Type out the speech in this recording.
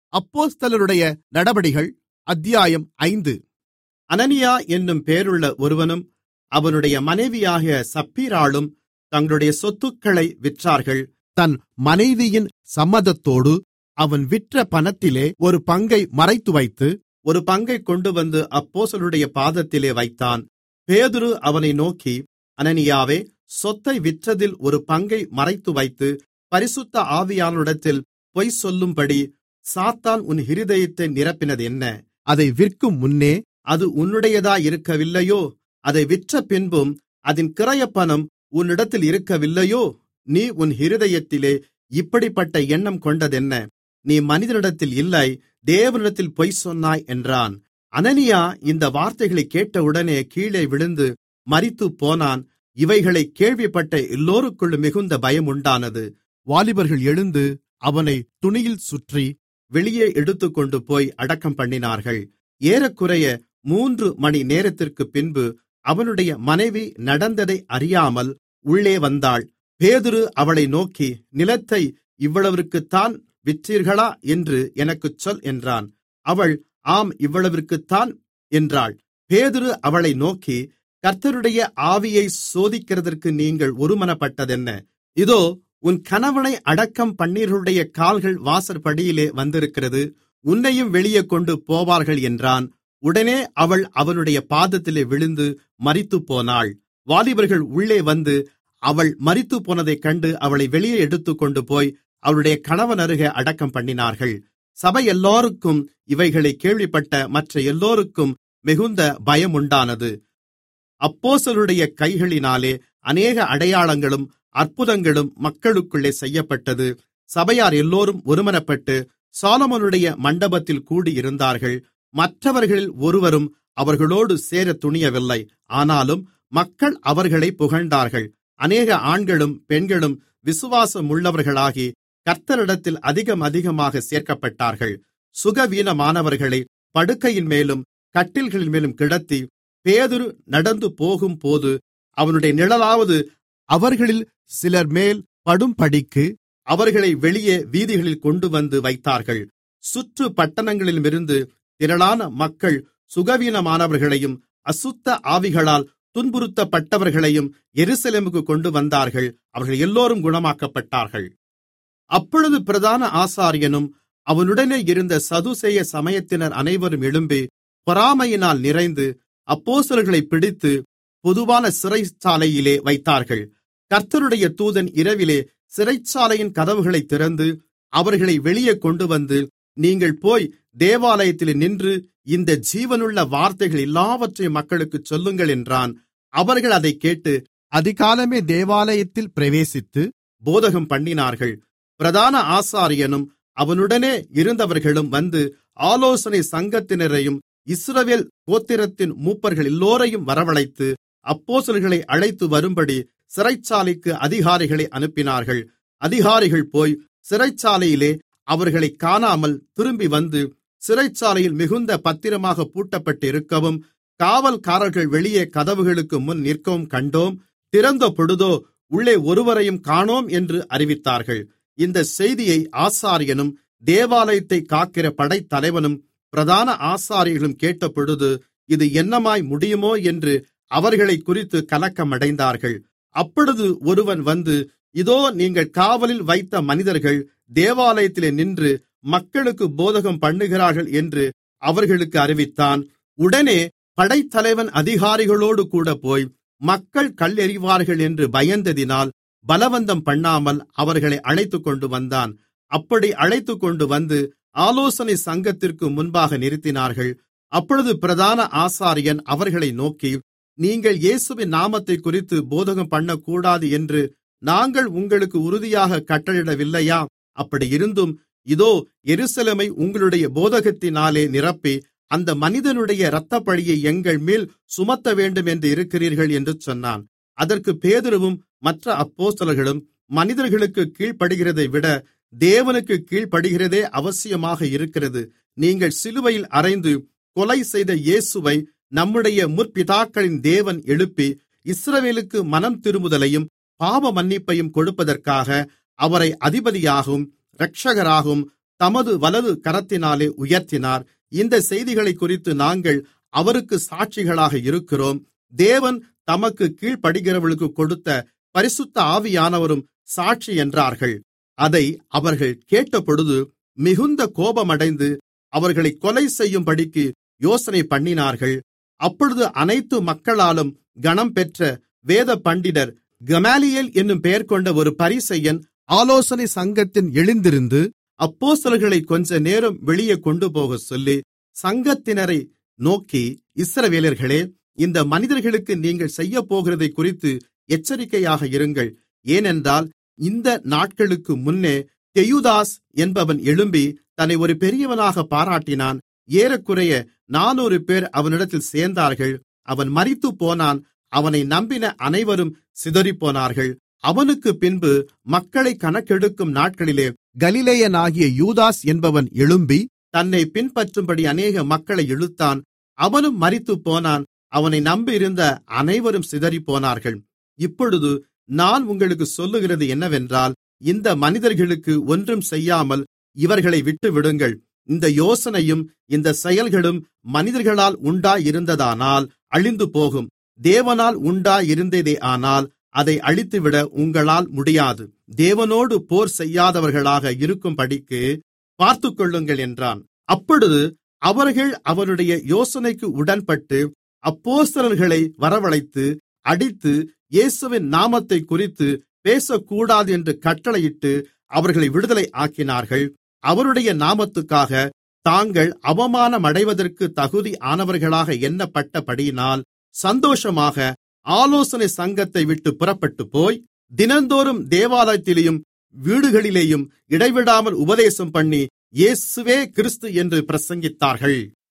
அப்போஸ்தலருடைய நடபடிகள் அத்தியாயம் 5. அனனியா என்னும் பேருள்ள ஒருவனும் அவனுடைய மனைவியாகிய சப்பீராளும் தங்களுடைய சொத்துக்களை விற்றார்கள். தன் மனைவியின் சம்மதத்தோடு அவன் விற்ற பணத்திலே ஒரு பங்கை மறைத்துவைத்து, ஒரு பங்கைக் கொண்டுவந்து அப்போஸ்தலருடைய பாதத்திலே வைத்தான். பேதுரு அவனை நோக்கி, அனனியாவே, சொத்தை விற்றதில் ஒரு பங்கை மறைத்துவைத்து பரிசுத்த ஆவியானவரிடத்தில் பொய் சொல்லும்படி சாத்தான் உன் இருதயத்தை நிரப்பினதென்ன? அதை விற்கும் முன்னே அது உன்னுடையதாயிருக்கவில்லையோ? அதை விற்ற பின்பும் அதின் கிரயப்பணம் உன்னிடத்தில் இருக்கவில்லையோ? நீ உன் இருதயத்திலே இப்படிப்பட்ட எண்ணம் கொண்டதென்ன? நீ மனிதனிடத்தில் இல்லை, தேவனிடத்தில் பொய் சொன்னாய் என்றான். அனனியா இந்த வார்த்தைகளைக் கேட்டவுடனே கீழே விழுந்து மரித்துப்போனான். இவைகளைக் கேள்விப்பட்ட எல்லோருக்குள்ளும் மிகுந்த பயம் உண்டானது. வாலிபர்கள் எழுந்து அவனை துணியில் சுற்றி வெளியே எடுத்துக்கொண்டு போய் அடக்கம் பண்ணினார்கள். ஏறக்குறைய 3 மணி நேரத்திற்குப் பின்பு அவனுடைய மனைவி நடந்ததை அறியாமல் உள்ளே வந்தாள். பேதுரு அவளை நோக்கி, நிலத்தை இவ்வளவிற்குத்தான் விற்றீர்களா என்று எனக்குச் சொல் என்றான். அவள், ஆம், இவ்வளவிற்குத்தான் என்றாள். பேதுரு அவளை நோக்கி, கர்த்தருடைய ஆவியை சோதிக்கிறதற்கு நீங்கள் ஒருமனப்பட்டதென்ன? இதோ, உன் கணவனை அடக்கம் பண்ணீர்களுடைய கால்கள் வாசற்படியிலே வந்திருக்கிறது, உன்னையும் வெளியே கொண்டு போவார்கள் என்றான். உடனே அவள் அவனுடைய பாதத்திலே விழுந்து மரித்துப்போனாள். வாலிபர்கள் உள்ளே வந்து அவள் மரித்துப்போனதைக் கண்டு அவளை வெளியே எடுத்துக்கொண்டு போய் அவளுடைய கணவன் அருகே அடக்கம் பண்ணினார்கள். சபை எல்லோருக்கும் இவைகளைக் கேள்விப்பட்ட மற்ற எல்லோருக்கும் மிகுந்த பயம் உண்டானது. அப்போஸ்தலருடைய கைகளினாலே அநேக அடையாளங்களும் அற்புதங்களும் மக்களுக்குள்ளே செய்யப்பட்டது. சபையார் எல்லோரும் ஒருமனப்பட்டு சாலொமோனுடைய மண்டபத்தில் கூடியிருந்தார்கள். மற்றவர்களில் ஒருவரும் அவர்களோடு சேரத் துணியவில்லை. ஆனாலும் மக்கள் அவர்களை புகழ்ந்தார்கள். அநேக ஆண்களும் பெண்களும் விசுவாசமுள்ளவர்களாகி கர்த்தரிடத்தில் அதிகமாக சேர்க்கப்பட்டார்கள். சுகவீனமானவர்களை படுக்கையின் மேலும் கட்டில்களின் மேலும் கிடத்தி, பேதுரு நடந்து போகும்போது அவனுடைய நிழலாவது அவர்களில் சிலர் மேல் படும்படிக்கு அவர்களை வெளியே வீதிகளில் கொண்டுவந்து வைத்தார்கள். சுற்று பட்டணங்களிலுமிருந்து திரளான மக்கள் சுகவீனமானவர்களையும் அசுத்த ஆவிகளால் துன்புறுத்தப்பட்டவர்களையும் எருசலேமுக்கு கொண்டு வந்தார்கள். அவர்கள் எல்லோரும் குணமாக்கப்பட்டார்கள். அப்பொழுது பிரதான ஆசாரியனும் அவனுடனே இருந்த சதுசேய சமயத்தினர் அனைவரும் எழும்பி பொறாமையினால் நிறைந்து அப்போஸ்தலர்களைப் பிடித்து பொதுவான சிறைச்சாலையிலே வைத்தார்கள். கர்த்தருடைய தூதன் இரவிலே சிறைச்சாலையின் கதவுகளைத் திறந்து அவர்களை வெளியே கொண்டுவந்து, நீங்கள் போய் தேவாலயத்திலே நின்று இந்த ஜீவனுள்ள வார்த்தைகள் எல்லாவற்றையும் மக்களுக்குச் சொல்லுங்கள் என்றான். அவர்கள் அதைக் கேட்டு அதிகாலமே தேவாலயத்தில் பிரவேசித்து போதகம் பண்ணினார்கள். பிரதான ஆசாரியனும் அவனுடனே இருந்தவர்களும் வந்து ஆலோசனை சங்கத்தினரையும் இஸ்ரவேல் கோத்திரத்தின் மூப்பர்கள் எல்லோரையும் வரவழைத்து அப்போஸ்தலர்களை அழைத்து வரும்படி சிறைச்சாலைக்கு அதிகாரிகளை அனுப்பினார்கள். அதிகாரிகள் போய் சிறைச்சாலையிலே அவர்களைக் காணாமல் திரும்பி வந்து, சிறைச்சாலையில் மிகுந்த பத்திரமாக பூட்டப்பட்டிருக்கவும் காவல்காரர்கள் வெளியே கதவுகளுக்கு முன் நிற்கவும் கண்டோம். திறந்த பொழுதோ உள்ளே ஒருவரையும் காணோம் என்று அறிவித்தார்கள். இந்த செய்தியை ஆசாரியனும் தேவாலயத்தை காக்கிற படைத்தலைவனும் பிரதான ஆசாரியர்களும் கேட்டபொழுது, இது என்னமாய் முடியுமோ என்று அவர்களைக் குறித்து கலக்கமடைந்தார்கள். அப்பொழுது ஒருவன் வந்து, இதோ, நீங்கள் காவலில் வைத்த மனிதர்கள் தேவாலயத்திலே நின்று மக்களுக்கு போதகம் பண்ணுகிறார்கள் என்று அவர்களுக்கு அறிவித்தான். உடனே படைத்தலைவன் அதிகாரிகளோடு கூட போய் மக்கள் கல்லெறிவார்கள் என்று பயந்ததினால் பலவந்தம் பண்ணாமல் அவர்களை அழைத்துக்கொண்டு வந்தான். அப்படி அழைத்துக்கொண்டு வந்து ஆலோசனை சங்கத்திற்கு முன்பாக நிறுத்தினார்கள். அப்பொழுது பிரதான ஆசாரியன் அவர்களை நோக்கி, நீங்கள் இயேசுவின் நாமத்தைக் குறித்து போதகம் பண்ணக்கூடாது என்று நாங்கள் உங்களுக்கு உறுதியாக கட்டளையிடவில்லையா? அப்படியிருந்தும் இதோ, எருசலேமை உங்களுடைய போதகத்தினாலே நிரப்பி அந்த மனிதனுடைய இரத்தப்பழியை எங்கள் மேல் சுமத்த வேண்டும் என்று இருக்கிறீர்கள் என்று சொன்னான். அதற்கு பேதுருவும் மற்ற அப்போஸ்தலர்களும், மனிதர்களுக்கு கீழ்ப்படுகிறதை விட தேவனுக்கு கீழ்ப்படுகிறதே அவசியமாக இருக்கிறது. நீங்கள் சிலுவையில் அறைந்து கொலை செய்த இயேசுவை நம்முடைய முற்பிதாக்களின் தேவன் எழுப்பி இஸ்ரவேலுக்கு மனம் திரும்புதலையும் பாவ மன்னிப்பையும் கொடுப்பதற்காக அவரை அதிபதியாகவும் இரட்சகராகவும் தமது வலது கரத்தினாலே உயர்த்தினார். இந்த செய்திகளைக்குறித்து நாங்கள் அவருக்கு சாட்சிகளாக இருக்கிறோம். தேவன் தமக்கு கீழ்ப்படுகிறவர்களுக்கு கொடுத்த பரிசுத்த ஆவியானவரும் சாட்சி என்றார்கள். அதை அவர்கள் கேட்டபொழுது மிகுந்த கோபமடைந்து அவர்களை கொலை செய்யும்படிக்கு யோசனை பண்ணினார்கள். அப்பொழுது அனைத்து மக்களாலும் கனம் பெற்ற வேத பண்டிதர் கமாலியேல் என்னும் பெயர் கொண்ட ஒரு பரிசேயன் ஆலோசனை சங்கத்தில் எழுந்திருந்து அப்போஸ்தலர்களை கொஞ்ச நேரம் வெளியே கொண்டுபோக சொல்லி சங்கத்தினரை நோக்கி, இஸ்ரவேலர்களே, இந்த மனிதர்களுக்கு நீங்கள் செய்யப்போகிறதைக் குறித்து எச்சரிக்கையாக இருங்கள். ஏனென்றால் இந்த நாட்களுக்கு முன்னே தெயுதாஸ் என்பவன் எழும்பி தன்னை ஒரு பெரியவனாக பாராட்டினான். ஏறக்குறைய 400 பேர் அவனிடத்தில் சேர்ந்தார்கள். அவன் மரித்துப்போனான். அவனை நம்பின அனைவரும் சிதறிப்போனார்கள். அவனுக்கு பின்பு மக்களை கணக்கெடுக்கும் நாட்களிலே கலிலேயனாகிய யூதாஸ் என்பவன் எழும்பி தன்னை பின்பற்றும்படி அநேக மக்களை இழுத்தான். அவனும் மரித்துப்போனான். அவனை நம்பியிருந்த அனைவரும் சிதறிப்போனார்கள். இப்பொழுது நான் உங்களுக்கு சொல்லுகிறது என்னவென்றால், இந்த மனிதர்களுக்கு ஒன்றும் செய்யாமல் இவர்களை விட்டுவிடுங்கள். இந்த யோசனையும் இந்த செயல்களும் மனிதர்களால் உண்டாயிருந்ததானால் அழிந்து போகும். தேவனால் உண்டாயிருந்ததேயானால் அதை அழித்துவிட உங்களால் முடியாது. தேவனோடு போர் செய்யாதவர்களாக இருக்கும்படிக்கு பார்த்துக்கொள்ளுங்கள் என்றான். அப்பொழுது அவர்கள் அவனுடைய யோசனைக்கு உடன்பட்டு அப்போஸ்தலர்களை வரவழைத்து அடித்து இயேசுவின் நாமத்தைக் குறித்து பேசக்கூடாது என்று கட்டளையிட்டு அவர்களை விடுதலை ஆக்கினார்கள். அவருடைய நாமத்துக்காக தாங்கள் அவமானமடைவதற்கு தகுதியானவர்களாக எண்ணப்பட்டபடியினால் சந்தோஷமாக ஆலோசனை சங்கத்தை விட்டு புறப்பட்டுப்போய் தினந்தோறும் தேவாலயத்திலேயும் வீடுகளிலேயும் இடைவிடாமல் உபதேசம் பண்ணி இயேசுவே கிறிஸ்து என்று பிரசங்கித்தார்கள்.